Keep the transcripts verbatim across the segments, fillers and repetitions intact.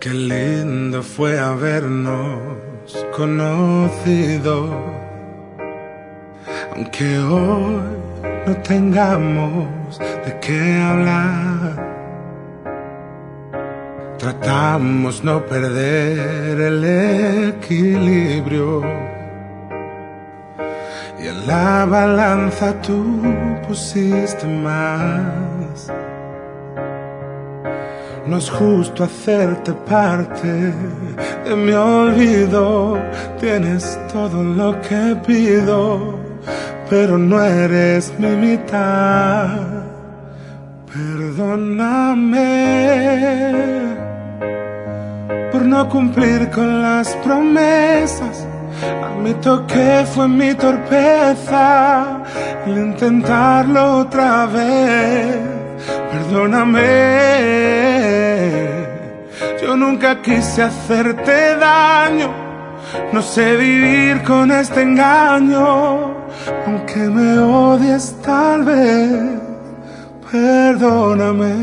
Qué lindo fue habernos conocido, aunque hoy no tengamos de qué hablar. Tratamos no perder el equilibrio y en la balanza tú pusiste más. No es justo hacerte parte de mi olvido. Tienes todo lo que pido, pero no eres mi mitad. Perdóname por no cumplir con las promesas. Admito que fue mi torpeza el intentarlo otra vez. Perdóname, yo nunca quise hacerte daño. No sé vivir con este engaño, aunque me odies tal vez. Perdóname.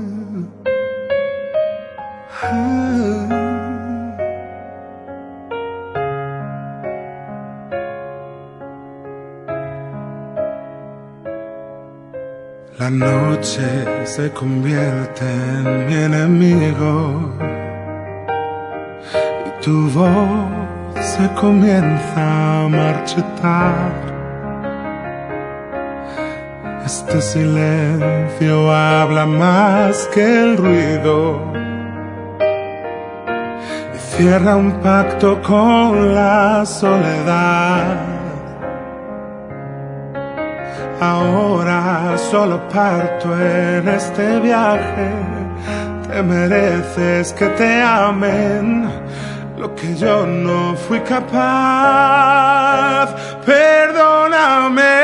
La noche se convierte en mi enemigo y tu voz se comienza a marchitar. Este silencio habla más que el ruido y cierra un pacto con la soledad. Ahora solo parto en este viaje. Te mereces que te amen lo que yo no fui capaz. Perdóname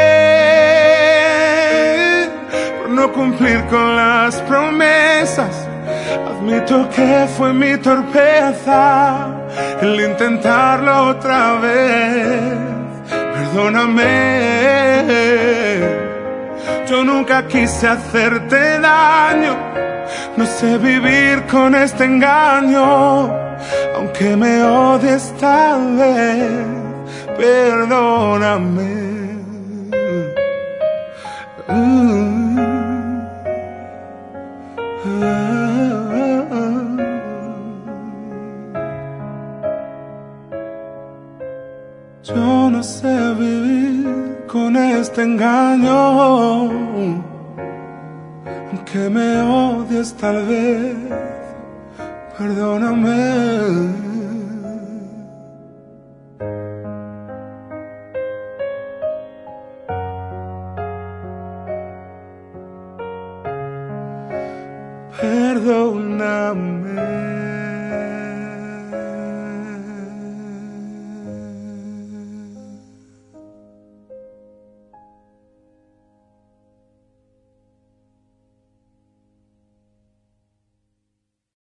por no cumplir con las promesas. Admito que fue mi torpeza el intentarlo otra vez. Perdóname, yo nunca quise hacerte daño. No sé vivir con este engaño, aunque me odies tal vez. Perdóname. Uh, uh, uh. Yo no sé vivir con este engaño, aunque me odies tal vez. Perdóname. Perdóname.